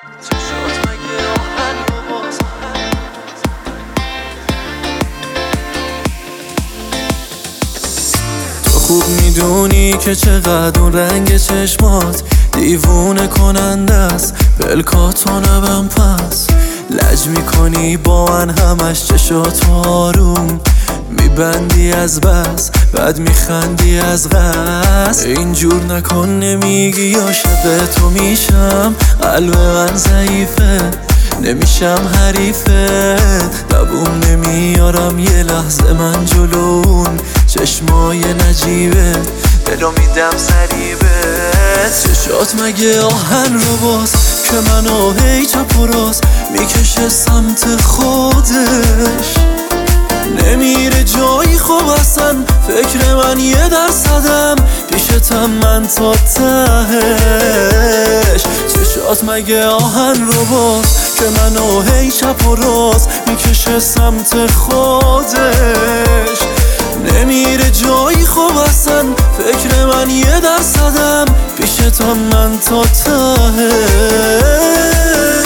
چشات مگه آهن رو باز تو خوب میدونی که چقدر اون رنگ چشمات دیوونه کننده است، پلکاتو نبم پس لج میکنی با من همش چشاتو آروم میبندی از بس بعد میخندی از قصد اینجور نکن نمیگی عاشق تو میشم قلب من ضعیفه نمیشم حریفه لبوم نمیارم یه لحظه من جلون چشمای نجیبه دلو میدم سریبت چشات مگه آهن رو باز که منو هی چپ و راست میکشه سمت خودش نمیره جایی خوب اصلا فکر من 1% پیشتم من تا تهش چشات مگه آهن رو باز که منو هی چپ و راست میکشه سمت خودش نمیره جایی خوب اصلا فکر من 1% پیشتم من تا تهش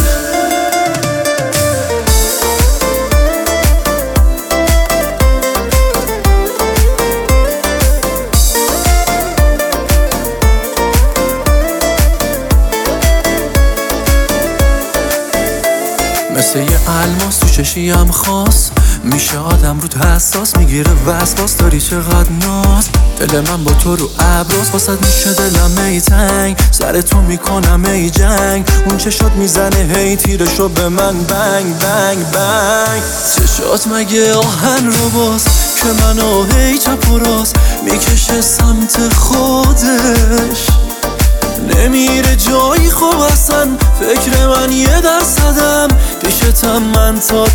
مثل یه الماس تو چشیم خاص میشه آدم رو حساس میگیره وسواس داری چقدر ناز دل من با تو رو ابراز واسد میشه دلم ای تنگ سر تو میکنم ای جنگ اون چشات میزنه هی تیرشو به من بنگ بنگ بنگ چشات مگه آهن رو باز که منو هی چپ و راست میکشه سمت خودش نمیره جایی خوب اصلا فکر من 1% پیشتم من تا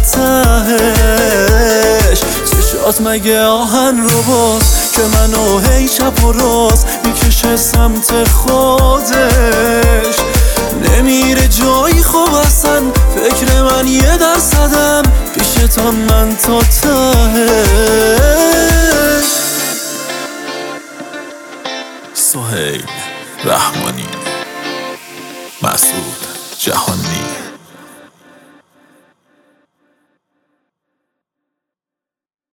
تهش چشات مگه آهن رو باز که منو هی چپ و راست میکشه سمت خودش نمیره جایی خوب اصلا فکر من 1% پیشتم من تا تهش سهیل رحمانی، مسعود جهانی.